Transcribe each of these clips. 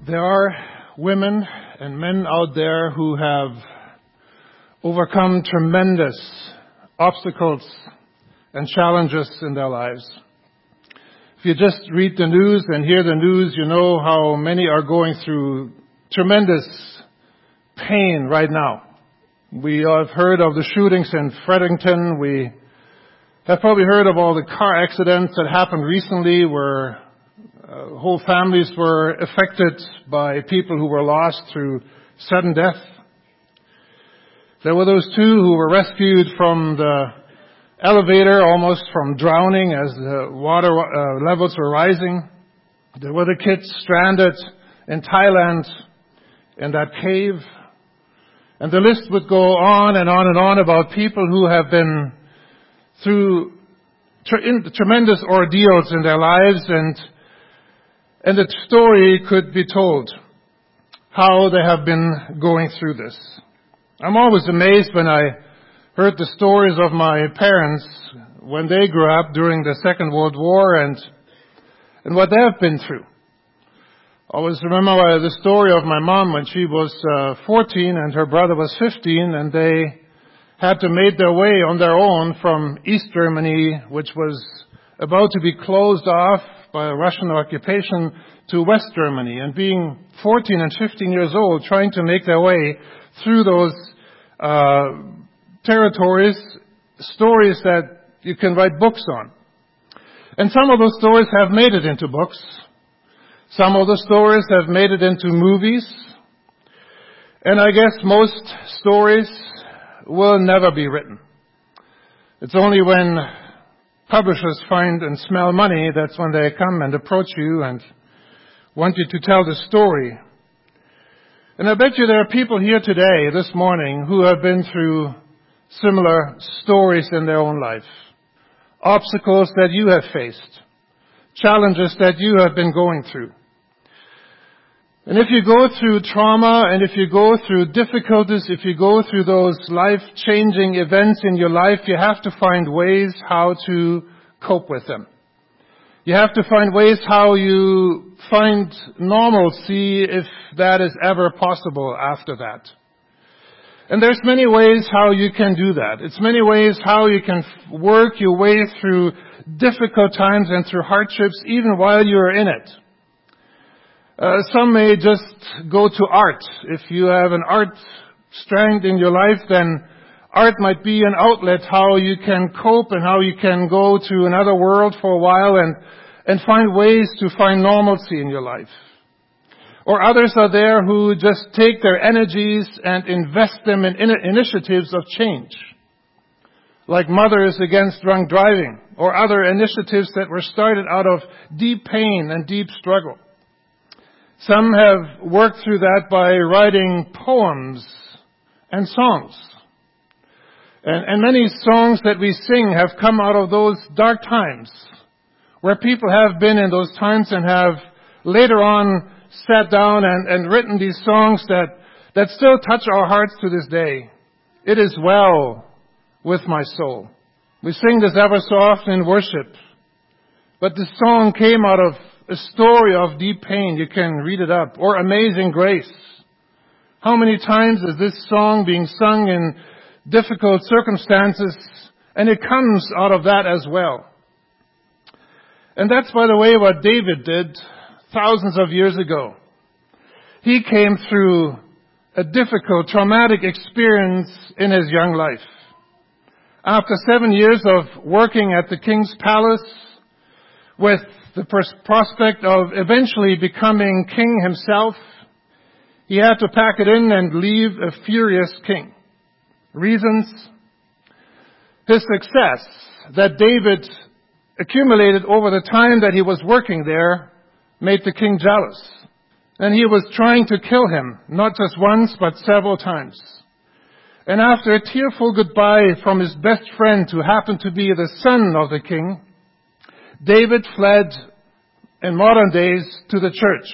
There are women and men out there who have overcome tremendous obstacles and challenges in their lives. If you just read the news and hear the news, you know how many are going through tremendous pain right now. We have heard of the shootings in Fredericton. We have probably heard of all the car accidents that happened recently where whole families were affected by people who were lost through sudden death. There were those two who were rescued from the elevator almost from drowning as the water levels were rising. There were the kids stranded in Thailand in that cave. And the list would go on and on and on about people who have been through tremendous ordeals in their lives, and the story could be told how they have been going through this. I'm always amazed when I heard the stories of my parents when they grew up during the Second World War and what they have been through. I always remember the story of my mom when she was 14 and her brother was 15, and they had to make their way on their own from East Germany, which was about to be closed off by a Russian occupation, to West Germany. And being 14 and 15 years old, trying to make their way through those territories, stories that you can write books on. And some of those stories have made it into books. Some of the stories have made it into movies. And I guess most stories will never be written. It's only when publishers find and smell money, that's when they come and approach you and want you to tell the story. And I bet you there are people here today, this morning, who have been through similar stories in their own life. Obstacles that you have faced. Challenges that you have been going through. And if you go through trauma, and if you go through difficulties, if you go through those life-changing events in your life, you have to find ways how to cope with them. You have to find ways how you find normalcy, if that is ever possible after that. And there's many ways how you can do that. It's many ways how you can work your way through difficult times and through hardships even while you're in it. Some may just go to art. If you have an art strength in your life, then art might be an outlet how you can cope and how you can go to another world for a while and find ways to find normalcy in your life. Or others are there who just take their energies and invest them in initiatives of change, like Mothers Against Drunk Driving, or other initiatives that were started out of deep pain and deep struggle. Some have worked through that by writing poems and songs. And many songs that we sing have come out of those dark times, where people have been in those times and have later on sat down and written these songs that still touch our hearts to this day. It is well with my soul. We sing this ever so often in worship. But this song came out of a story of deep pain. You can read it up. Or Amazing Grace. How many times is this song being sung in difficult circumstances? And it comes out of that as well. And that's, by the way, what David did thousands of years ago. He came through a difficult, traumatic experience in his young life. After 7 years of working at the king's palace with the prospect of eventually becoming king himself, he had to pack it in and leave a furious king. Reasons? His success that David accumulated over the time that he was working there made the king jealous. And he was trying to kill him, not just once, but several times. And after a tearful goodbye from his best friend, who happened to be the son of the king, David fled in modern days to the church.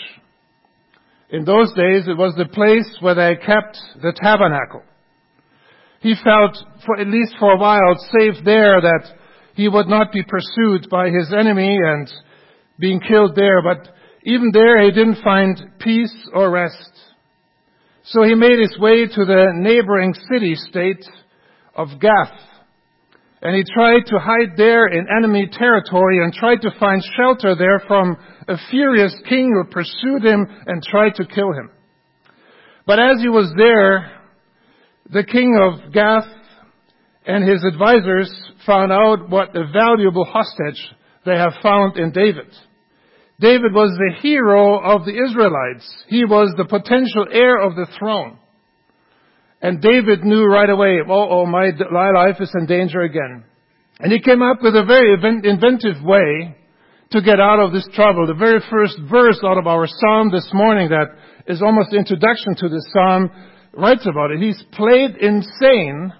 In those days, it was the place where they kept the tabernacle. He felt, at least for a while, safe there, that he would not be pursued by his enemy and being killed there. But Even there he didn't find peace or rest. So he made his way to the neighboring city-state of Gath. And he tried to hide there in enemy territory and tried to find shelter there from a furious king who pursued him and tried to kill him. But as he was there, the king of Gath and his advisors found out what a valuable hostage they have found in David. David was the hero of the Israelites. He was the potential heir of the throne. And David knew right away, my life is in danger again. And he came up with a very inventive way to get out of this trouble. The very first verse out of our psalm this morning, that is almost the introduction to this psalm, writes about it. He's played insane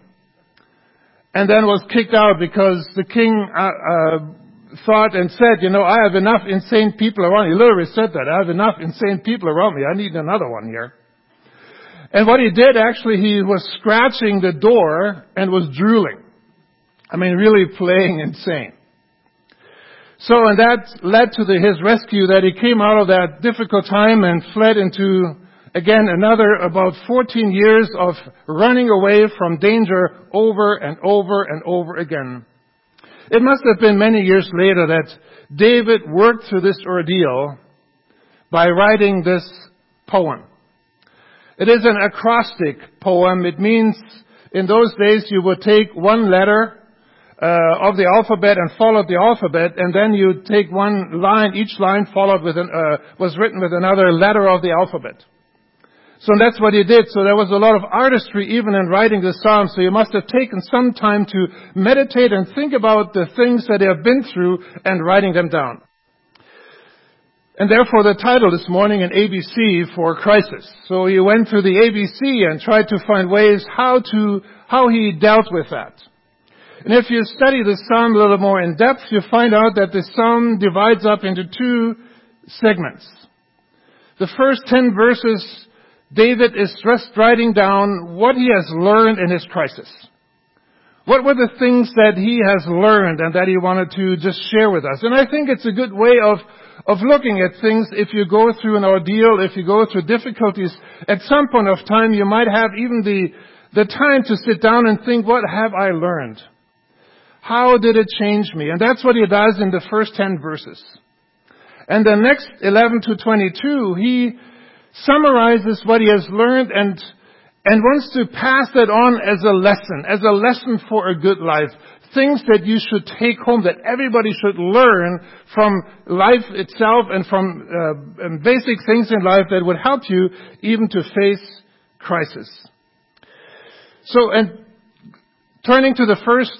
and then was kicked out because the king thought and said, I have enough insane people around me. He literally said that. I have enough insane people around me. I need another one here. And what he did, actually, he was scratching the door and was drooling. Really playing insane. So, and that led to his rescue, that he came out of that difficult time and fled into, again, another about 14 years of running away from danger over and over and over again. It must have been many years later that David worked through this ordeal by writing this poem. It is an acrostic poem. It means in those days you would take one letter of the alphabet and follow the alphabet, and then you take one line, each line followed with was written with another letter of the alphabet. So that's what he did. So there was a lot of artistry even in writing the psalm. So you must have taken some time to meditate and think about the things that you have been through and writing them down. And therefore the title this morning, an ABC for crisis. So he went through the ABC and tried to find ways how he dealt with that. And if you study the psalm a little more in depth, you find out that the psalm divides up into two segments. The first 10 verses, David is just writing down what he has learned in his crisis. What were the things that he has learned and that he wanted to just share with us? And I think it's a good way of looking at things. If you go through an ordeal, if you go through difficulties, at some point of time you might have even the time to sit down and think, what have I learned? How did it change me? And that's what he does in the first 10 verses. And the next 11 to 22, he summarizes what he has learned and wants to pass that on as a lesson for a good life. Things that you should take home, that everybody should learn from life itself and from basic things in life that would help you even to face crisis. So, and turning to the first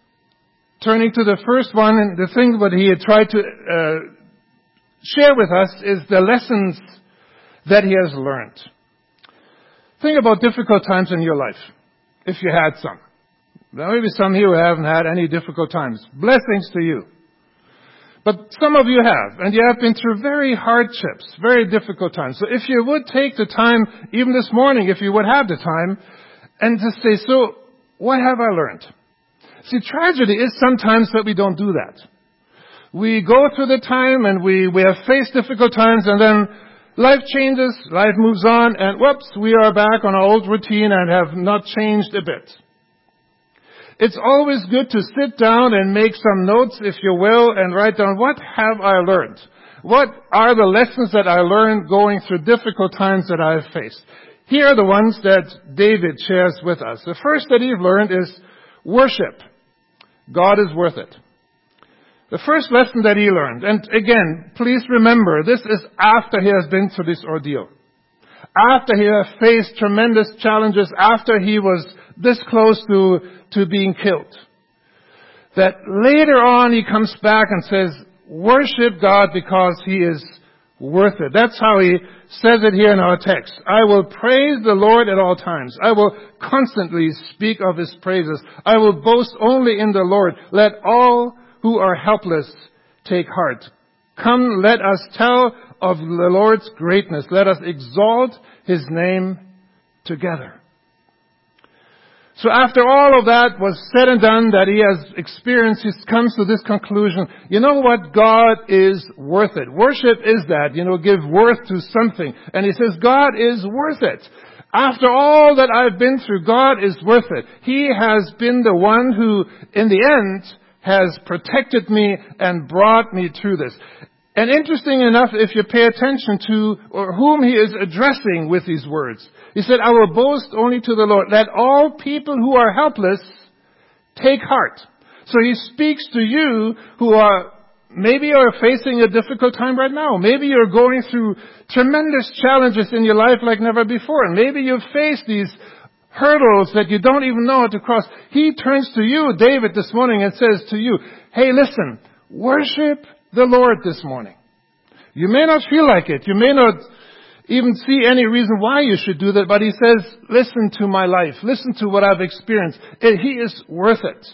one, and the thing that he had tried to share with us is the lessons that he has learned. Think about difficult times in your life, if you had some. There may be some here who haven't had any difficult times. Blessings to you. But some of you have, and you have been through very hardships, very difficult times. So if you would take the time, even this morning, if you would have the time, and to say, so what have I learned? See, tragedy is sometimes that we don't do that. We go through the time and we have faced difficult times, and then life changes, life moves on, and whoops, we are back on our old routine and have not changed a bit. It's always good to sit down and make some notes, if you will, and write down, what have I learned? What are the lessons that I learned going through difficult times that I have faced? Here are the ones that David shares with us. The first that he's learned is worship. God is worth it. The first lesson that he learned, and again, please remember, this is after he has been through this ordeal. After he has faced tremendous challenges, after he was this close to being killed. That later on he comes back and says, worship God because he is worth it. That's how he says it here in our text. I will praise the Lord at all times. I will constantly speak of his praises. I will boast only in the Lord. Let all who are helpless take heart. Come, let us tell of the Lord's greatness. Let us exalt his name together. So after all of that was said and done, that he has experienced, he comes to this conclusion, you know what? God is worth it. Worship is that, give worth to something. And he says, God is worth it. After all that I've been through, God is worth it. He has been the one who, in the end, has protected me and brought me through this. And interesting enough, if you pay attention to whom he is addressing with these words, he said, I will boast only to the Lord. Let all people who are helpless take heart. So he speaks to you who maybe are facing a difficult time right now. Maybe you're going through tremendous challenges in your life like never before. And maybe you've faced these hurdles that you don't even know how to cross. He turns to you, David, this morning and says to you, hey, listen, worship the Lord this morning. You may not feel like it. You may not even see any reason why you should do that, but he says, listen to my life. Listen to what I've experienced. He is worth it.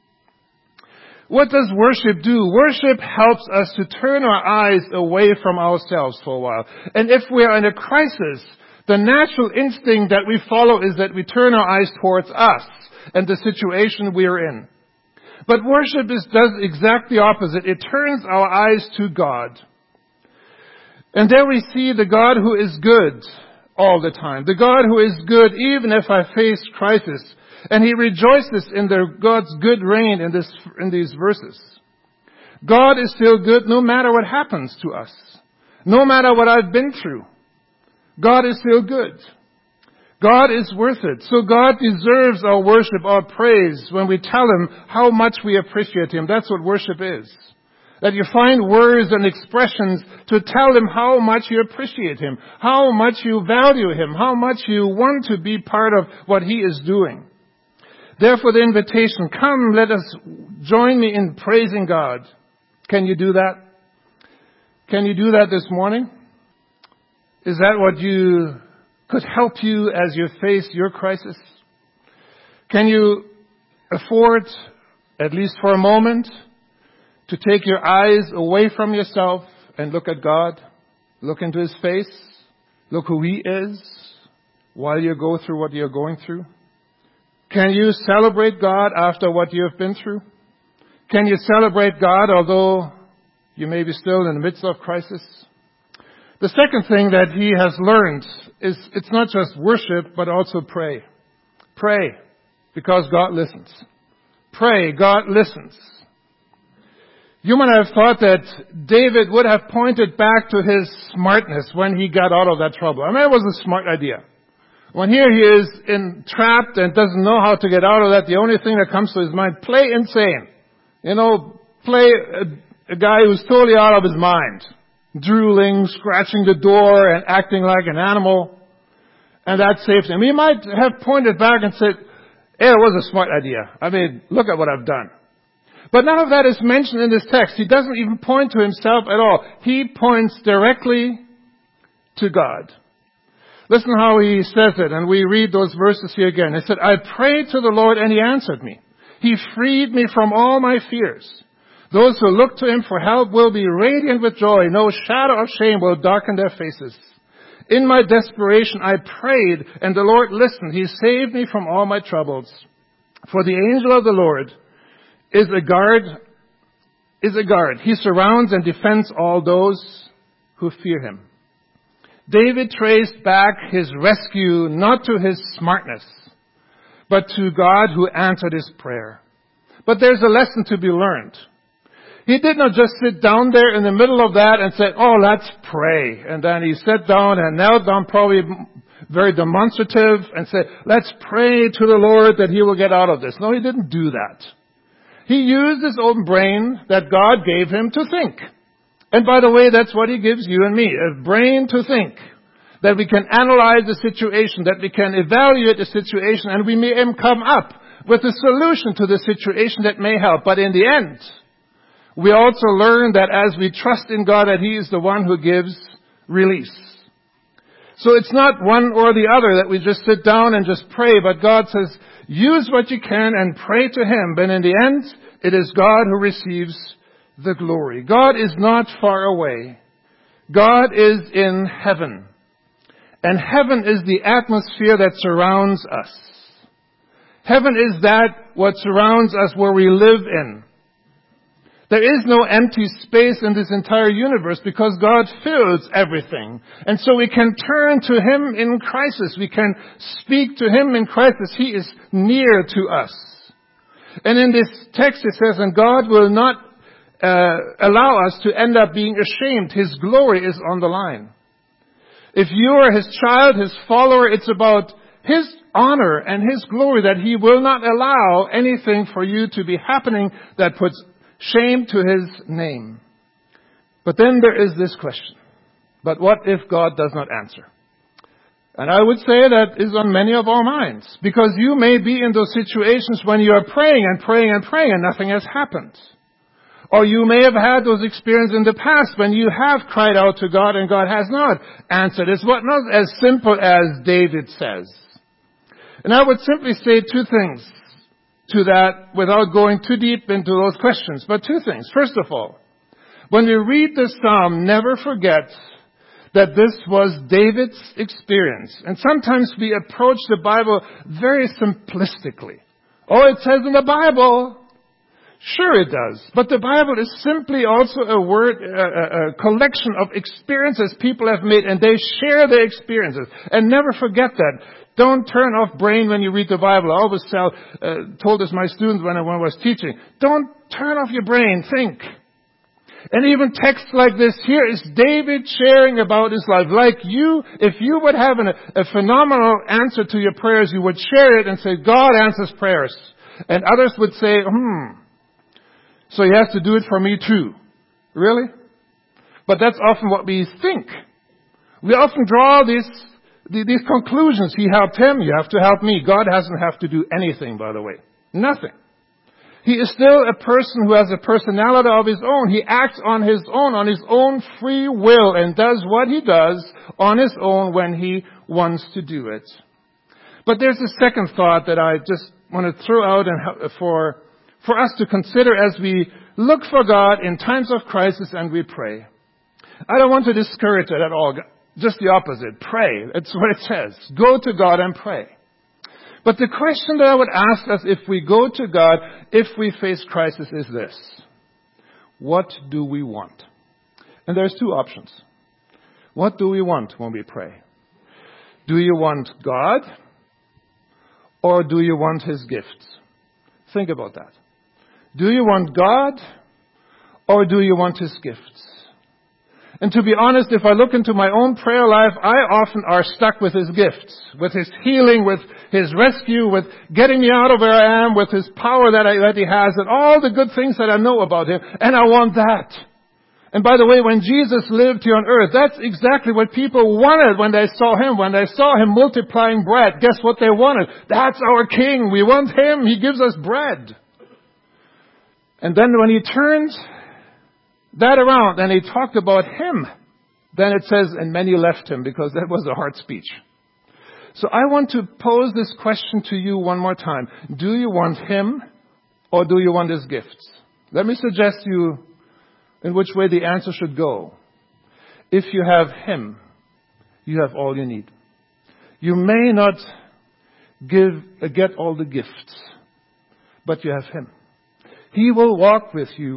What does worship do? Worship helps us to turn our eyes away from ourselves for a while. And if we are in a crisis, the natural instinct that we follow is that we turn our eyes towards us and the situation we are in. But worship does exactly the opposite. It turns our eyes to God. And there we see the God who is good all the time. The God who is good even if I face crisis. And he rejoices in God's good reign in these verses. God is still good no matter what happens to us. No matter what I've been through. God is still good. God is worth it. So God deserves our worship, our praise, when we tell him how much we appreciate him. That's what worship is. That you find words and expressions to tell him how much you appreciate him, how much you value him, how much you want to be part of what he is doing. Therefore the invitation, come, let us join me in praising God. Can you do that? Can you do that this morning? Is that what could help you as you face your crisis? Can you afford, at least for a moment, to take your eyes away from yourself and look at God? Look into his face. Look who he is while you go through what you're going through. Can you celebrate God after what you have been through? Can you celebrate God although you may be still in the midst of crisis? The second thing that he has learned is it's not just worship, but also pray. Pray, because God listens. Pray, God listens. You might have thought that David would have pointed back to his smartness when he got out of that trouble. I mean, it was a smart idea. When here he is trapped and doesn't know how to get out of that, the only thing that comes to his mind, play insane. Play a guy who's totally out of his mind. Drooling, scratching the door, and acting like an animal. And that saved him. He might have pointed back and said, hey, it was a smart idea. I mean, look at what I've done. But none of that is mentioned in this text. He doesn't even point to himself at all. He points directly to God. Listen how he says it, and we read those verses here again. He said, I prayed to the Lord, and he answered me. He freed me from all my fears. Those who look to him for help will be radiant with joy. No shadow of shame will darken their faces. In my desperation, I prayed, and the Lord listened. He saved me from all my troubles. For the angel of the Lord is a guard. He surrounds and defends all those who fear him. David traced back his rescue not to his smartness, but to God who answered his prayer. But there's a lesson to be learned. He did not just sit down there in the middle of that and say, oh, let's pray. And then he sat down and knelt down, probably very demonstrative, and said, let's pray to the Lord that he will get out of this. No, he didn't do that. He used his own brain that God gave him to think. And by the way, that's what he gives you and me, a brain to think. That we can analyze the situation, that we can evaluate the situation, and we may come up with a solution to the situation that may help. But in the end, we also learn that as we trust in God, that he is the one who gives release. So it's not one or the other that we just sit down and just pray, but God says, use what you can and pray to him. But in the end, it is God who receives the glory. God is not far away. God is in heaven. And heaven is the atmosphere that surrounds us. Heaven is that what surrounds us where we live in. There is no empty space in this entire universe because God fills everything. And so we can turn to Him in crisis. We can speak to Him in crisis. He is near to us. And in this text it says, and God will not allow us to end up being ashamed. His glory is on the line. If you are His child, His follower, it's about His honor and His glory that He will not allow anything for you to be happening that puts shame to His name. But then there is this question. But what if God does not answer? And I would say that is on many of our minds. Because you may be in those situations when you are praying and praying and praying and nothing has happened. Or you may have had those experiences in the past when you have cried out to God and God has not answered. It's not as simple as David says. And I would simply say two things to that without going too deep into those questions. But two things. First of all, when we read this psalm, never forget that this was David's experience. And sometimes we approach the Bible very simplistically. Oh, it says in the Bible. Sure it does. But the Bible is simply also a collection of experiences people have made, and they share their experiences. And never forget that. Don't turn off brain when you read the Bible. I always told this my students when I was teaching. Don't turn off your brain. Think. And even texts like this here is David sharing about his life. Like you, if you would have a phenomenal answer to your prayers, you would share it and say, God answers prayers. And others would say, so he has to do it for me too. Really? But that's often what we think. We often draw these conclusions. He helped him, you have to help me. God doesn't have to do anything, by the way. Nothing. He is still a person who has a personality of his own. He acts on his own free will, and does what he does on his own when he wants to do it. But there's a second thought that I just want to throw out and for us to consider as we look for God in times of crisis and we pray. I don't want to discourage it at all. Just the opposite. Pray. That's what it says. Go to God and pray. But the question that I would ask us if we go to God, if we face crisis, is this. What do we want? And there's two options. What do we want when we pray? Do you want God? Or do you want His gifts? Think about that. Do you want God? Or do you want His gifts? And to be honest, if I look into my own prayer life, I often are stuck with His gifts, with His healing, with His rescue, with getting me out of where I am, with His power that He has, and all the good things that I know about Him, and I want that. And by the way, when Jesus lived here on earth, that's exactly what people wanted when they saw Him. When they saw Him multiplying bread, guess what they wanted? That's our King. We want Him. He gives us bread. And then when He turned that around and He talked about Him, then it says, and many left Him, because that was a hard speech. So I want to pose this question to you one more time. Do you want Him or do you want His gifts? Let me suggest you in which way the answer should go. If you have Him, you have all you need. You may not get all the gifts, but you have Him. He will walk with you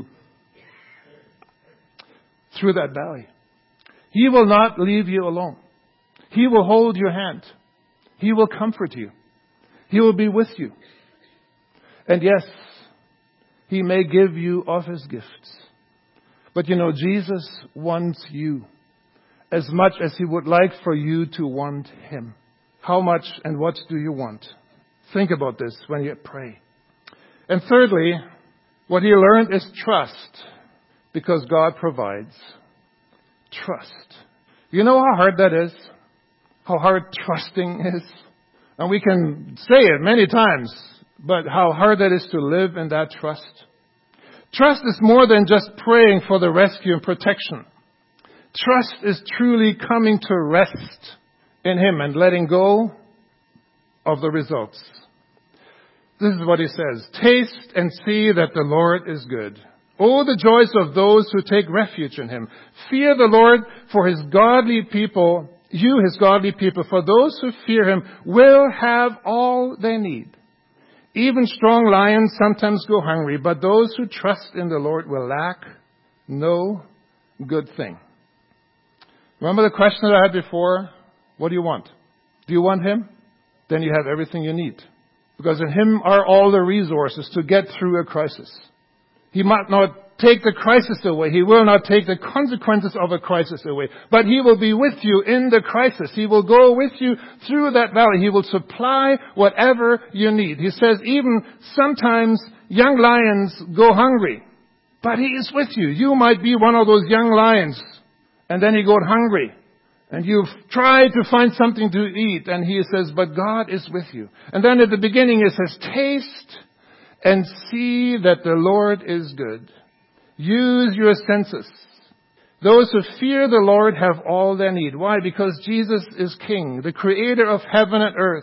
through that valley. He will not leave you alone. He will hold your hand. He will comfort you. He will be with you. And yes, He may give you of His gifts. But you know, Jesus wants you as much as He would like for you to want Him. How much and what do you want? Think about this when you pray. And thirdly, what he learned is trust, because God provides. Trust. You know how hard that is? How hard trusting is? And we can say it many times, but how hard that is to live in that trust. Trust is more than just praying for the rescue and protection. Trust is truly coming to rest in Him and letting go of the results. This is what He says. Taste and see that the Lord is good. Oh, the joys of those who take refuge in Him. Fear the Lord for His godly people, you His godly people, for those who fear Him will have all they need. Even strong lions sometimes go hungry, but those who trust in the Lord will lack no good thing. Remember the question that I had before? What do you want? Do you want Him? Then you have everything you need. Because in Him are all the resources to get through a crisis. He might not take the crisis away. He will not take the consequences of a crisis away. But He will be with you in the crisis. He will go with you through that valley. He will supply whatever you need. He says even sometimes young lions go hungry. But He is with you. You might be one of those young lions. And then you go hungry. And you've tried to find something to eat. And He says, but God is with you. And then at the beginning it says, taste and see that the Lord is good. Use your senses. Those who fear the Lord have all they need. Why? Because Jesus is King, the Creator of heaven and earth.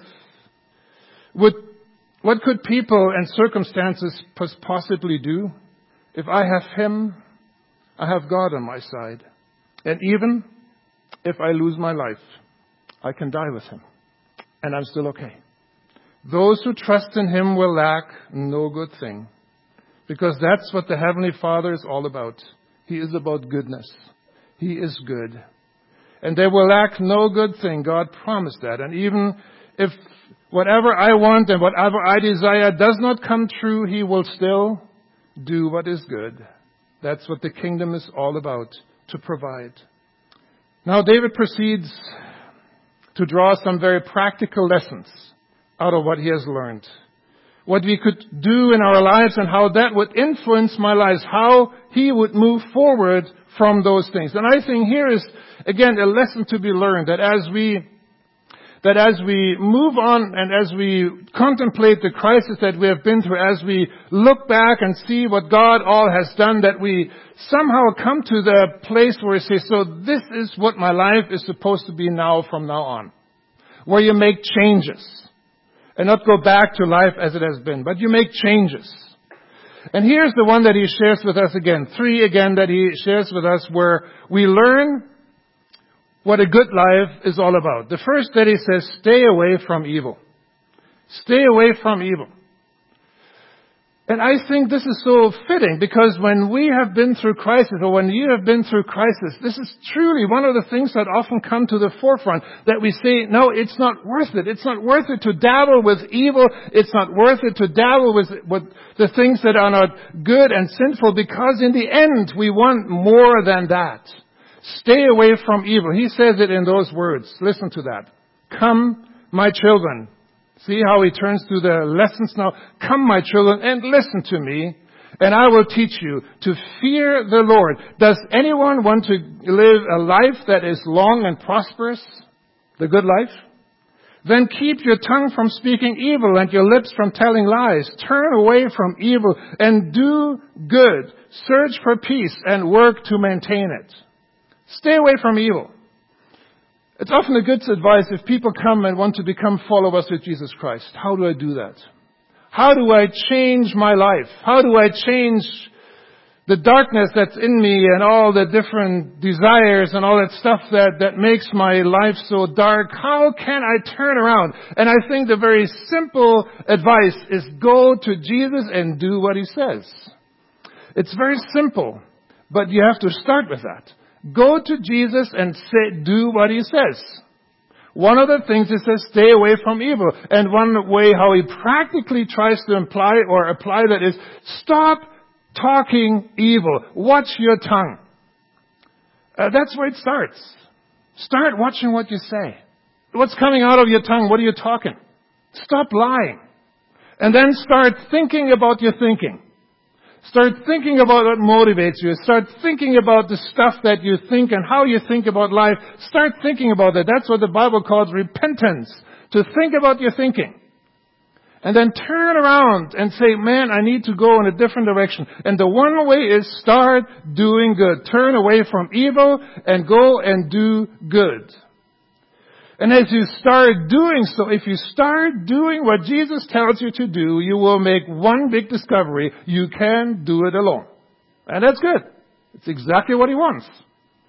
What could people and circumstances possibly do? If I have Him, I have God on my side. And even if I lose my life, I can die with Him. And I'm still okay. Those who trust in Him will lack no good thing. Because that's what the Heavenly Father is all about. He is about goodness. He is good. And they will lack no good thing. God promised that. And even if whatever I want and whatever I desire does not come true, He will still do what is good. That's what the kingdom is all about, to provide. Now David proceeds to draw some very practical lessons out of what he has learned. What we could do in our lives and how that would influence my lives, how he would move forward from those things. And I think here is, again, a lesson to be learned, that as we move on and as we contemplate the crisis that we have been through, as we look back and see what God all has done, that we somehow come to the place where we say, so this is what my life is supposed to be now from now on. Where you make changes. And not go back to life as it has been, but you make changes. And here's the one that he shares with us again. 3 again that he shares with us, where we learn what a good life is all about. The first that he says, stay away from evil. Stay away from evil. And I think this is so fitting, because when we have been through crisis, or when you have been through crisis, this is truly one of the things that often come to the forefront, that we say, no, it's not worth it. It's not worth it to dabble with evil. It's not worth it to dabble with the things that are not good and sinful, because in the end, we want more than that. Stay away from evil. He says it in those words. Listen to that. Come, my children. See how he turns to the lessons now. Come, my children, and listen to me, and I will teach you to fear the Lord. Does anyone want to live a life that is long and prosperous? The good life? Then keep your tongue from speaking evil and your lips from telling lies. Turn away from evil and do good. Search for peace and work to maintain it. Stay away from evil. It's often a good advice if people come and want to become followers of Jesus Christ. How do I do that? How do I change my life? How do I change the darkness that's in me and all the different desires and all that stuff that makes my life so dark? How can I turn around? And I think the very simple advice is go to Jesus and do what He says. It's very simple, but you have to start with that. Go to Jesus and do what He says. One of the things He says, stay away from evil. And one way how He practically tries to apply that is, stop talking evil. Watch your tongue. That's where it starts. Start watching what you say. What's coming out of your tongue? What are you talking? Stop lying. And then start thinking about your thinking. Start thinking about what motivates you. Start thinking about the stuff that you think and how you think about life. Start thinking about that. That's what the Bible calls repentance. To think about your thinking. And then turn around and say, man, I need to go in a different direction. And the one way is start doing good. Turn away from evil and go and do good. And as you start doing so, if you start doing what Jesus tells you to do, you will make one big discovery. You can do it alone. And that's good. It's exactly what He wants.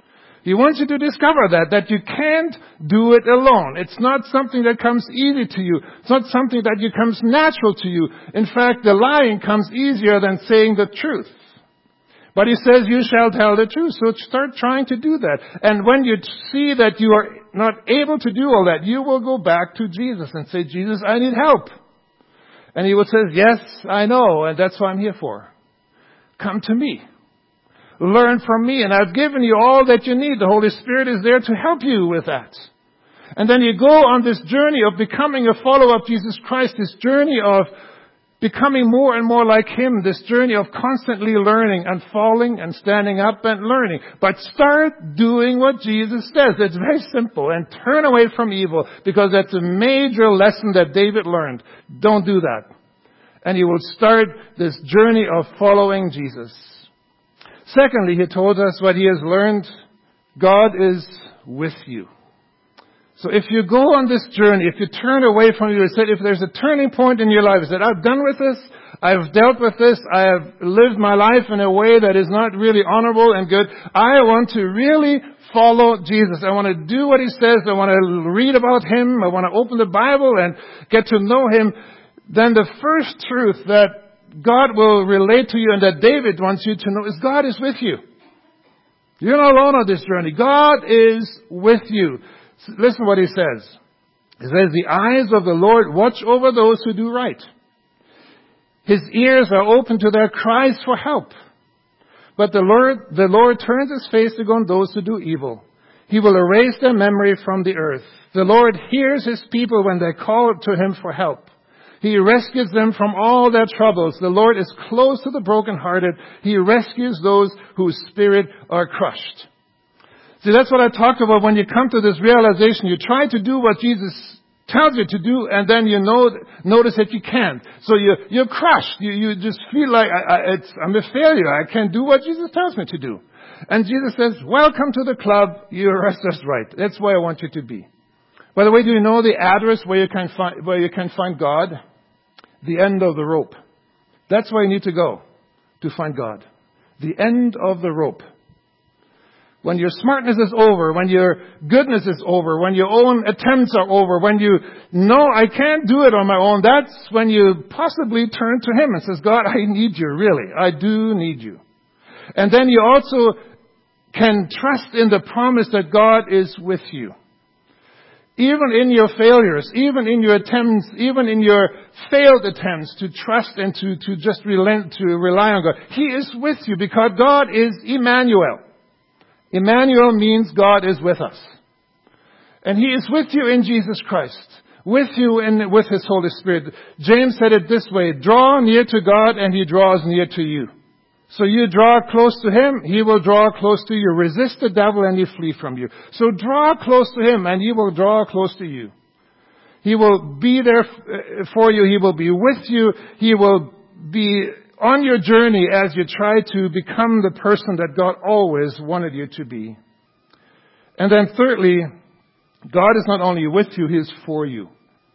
He wants you to discover that you can't do it alone. It's not something that comes easy to you. It's not something that comes natural to you. In fact, the lying comes easier than saying the truth. But he says, you shall tell the truth. So start trying to do that. And when you see that you are not able to do all that, you will go back to Jesus and say, Jesus, I need help. And he will say, yes, I know, and that's what I'm here for. Come to me. Learn from me, and I've given you all that you need. The Holy Spirit is there to help you with that. And then you go on this journey of becoming a follower of Jesus Christ, this journey of becoming more and more like Him, this journey of constantly learning and falling and standing up and learning. But start doing what Jesus says. It's very simple. And turn away from evil, because that's a major lesson that David learned. Don't do that. And you will start this journey of following Jesus. Secondly, he told us what he has learned. God is with you. So if you go on this journey, if you turn away from you, if there's a turning point in your life, you said, I've done with this, I've dealt with this, I have lived my life in a way that is not really honorable and good, I want to really follow Jesus. I want to do what he says, I want to read about him, I want to open the Bible and get to know him. Then the first truth that God will relate to you and that David wants you to know is God is with you. You're not alone on this journey. God is with you. Listen what he says. He says, the eyes of the Lord watch over those who do right. His ears are open to their cries for help. But the Lord turns his face against those who do evil. He will erase their memory from the earth. The Lord hears his people when they call to him for help. He rescues them from all their troubles. The Lord is close to the brokenhearted. He rescues those whose spirit are crushed. See, that's what I talked about when you come to this realization. You try to do what Jesus tells you to do, and then you notice that you can't. So you're crushed. You just feel like, I'm a failure. I can't do what Jesus tells me to do. And Jesus says, welcome to the club. You're just right. That's where I want you to be. By the way, do you know the address where you can find God? The end of the rope. That's where you need to go to find God. The end of the rope. When your smartness is over, when your goodness is over, when your own attempts are over, when you know I can't do it on my own, that's when you possibly turn to him and says, God, I need you, really. I do need you. And then you also can trust in the promise that God is with you. Even in your failures, even in your attempts, even in your failed attempts to trust and to just relent, to rely on God. He is with you because God is Emmanuel. Emmanuel means God is with us. And he is with you in Jesus Christ. With you and with his Holy Spirit. James said it this way, draw near to God and he draws near to you. So you draw close to him, he will draw close to you. Resist the devil and he flee from you. So draw close to him and he will draw close to you. He will be there for you. He will be with you. He will be on your journey as you try to become the person that God always wanted you to be. And then thirdly, God is not only with you, he is for you.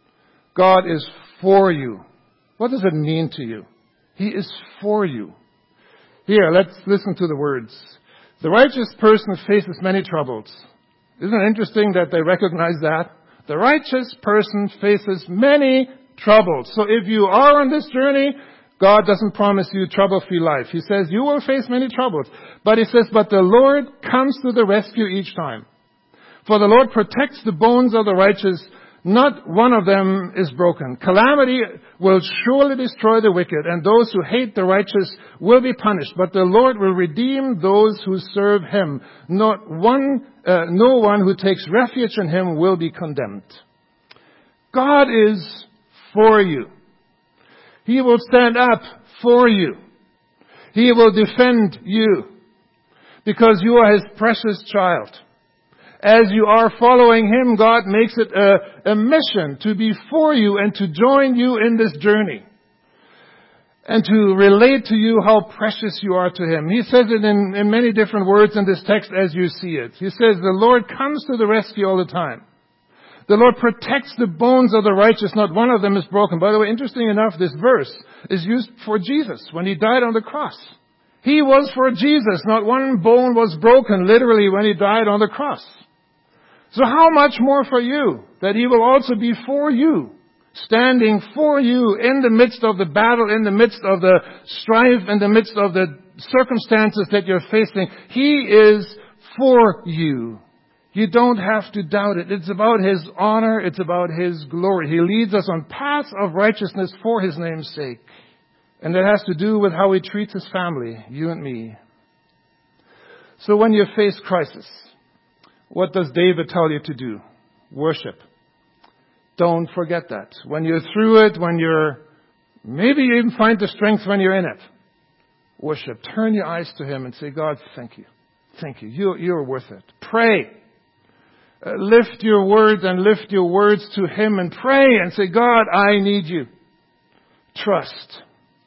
God is for you. What does it mean to you? He is for you. Here, let's listen to the words. The righteous person faces many troubles. Isn't it interesting that they recognize that? The righteous person faces many troubles. So if you are on this journey, God doesn't promise you trouble-free life. He says you will face many troubles. But he says, but the Lord comes to the rescue each time. For the Lord protects the bones of the righteous. Not one of them is broken. Calamity will surely destroy the wicked, and those who hate the righteous will be punished. But the Lord will redeem those who serve him. No one who takes refuge in him will be condemned. God is for you. He will stand up for you. He will defend you because you are his precious child. As you are following him, God makes it a mission to be for you and to join you in this journey. And to relate to you how precious you are to him. He says it in many different words in this text as you see it. He says the Lord comes to the rescue all the time. The Lord protects the bones of the righteous. Not one of them is broken. By the way, interesting enough, this verse is used for Jesus when he died on the cross. He was for Jesus. Not one bone was broken, literally, when He died on the cross. So how much more for you, that He will also be for you, standing for you in the midst of the battle, in the midst of the strife, in the midst of the circumstances that you're facing. He is for you. You don't have to doubt it. It's about His honor. It's about His glory. He leads us on paths of righteousness for His name's sake. And that has to do with how He treats His family, you and me. So when you face crisis, what does David tell you to do? Worship. Don't forget that. When you're through it, maybe you even find the strength when you're in it. Worship. Turn your eyes to Him and say, God, thank you. Thank you. You're worth it. Pray. Lift your words to Him and pray and say, God, I need you. Trust.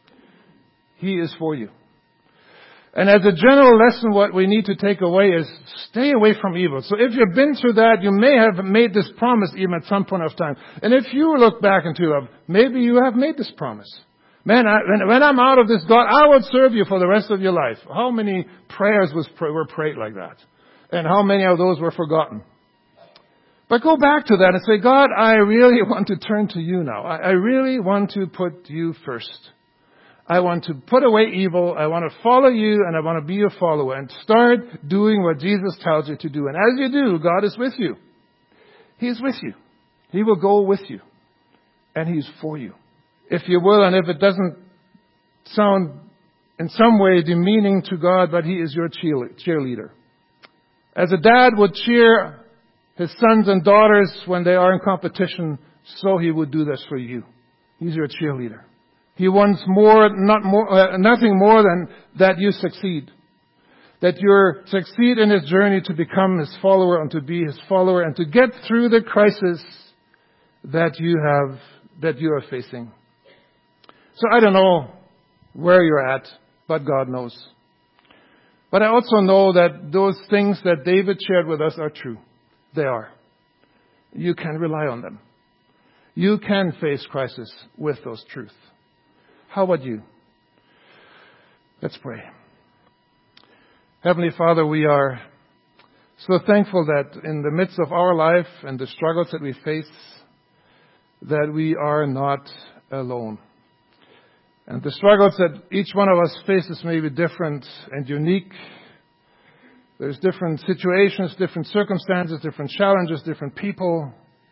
He is for you. And as a general lesson, what we need to take away is stay away from evil. So if you've been through that, you may have made this promise even at some point of time. And if you look back into it, maybe you have made this promise. Man, when I'm out of this, God, I will serve you for the rest of your life. How many prayers were prayed like that? And how many of those were forgotten? But go back to that and say, God, I really want to turn to you now. I really want to put you first. I want to put away evil. I want to follow you, and I want to be your follower. And start doing what Jesus tells you to do. And as you do, God is with you. He is with you. He will go with you. And He's for you. If you will, and if it doesn't sound in some way demeaning to God, but He is your cheerleader. As a dad would cheer his sons and daughters when they are in competition, so He would do this for you. He's your cheerleader. He wants nothing more than that you succeed. That you succeed in His journey to become His follower and to be His follower and to get through the crisis that you are facing. So I don't know where you're at, but God knows. But I also know that those things that David shared with us are true. They are. You can rely on them. You can face crisis with those truths. How about you? Let's pray. Heavenly Father, we are so thankful that in the midst of our life and the struggles that we face, that we are not alone. And the struggles that each one of us faces may be different and unique. There's different situations, different circumstances, different challenges, different people.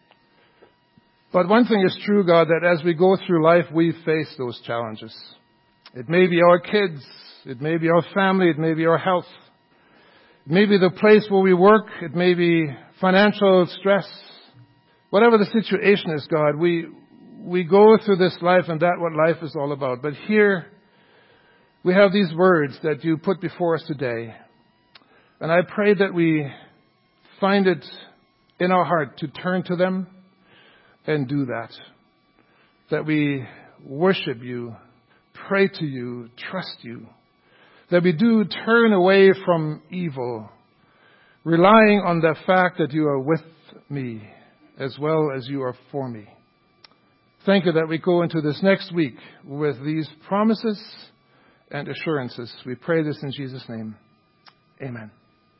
But one thing is true, God, that as we go through life, we face those challenges. It may be our kids. It may be our family. It may be our health. It may be the place where we work. It may be financial stress. Whatever the situation is, God, we go through this life, and that's what life is all about. But here, we have these words that you put before us today. And I pray that we find it in our heart to turn to them and do that. That we worship you, pray to you, trust you. That we do turn away from evil, relying on the fact that you are with me as well as you are for me. Thank you that we go into this next week with these promises and assurances. We pray this in Jesus' name. Amen.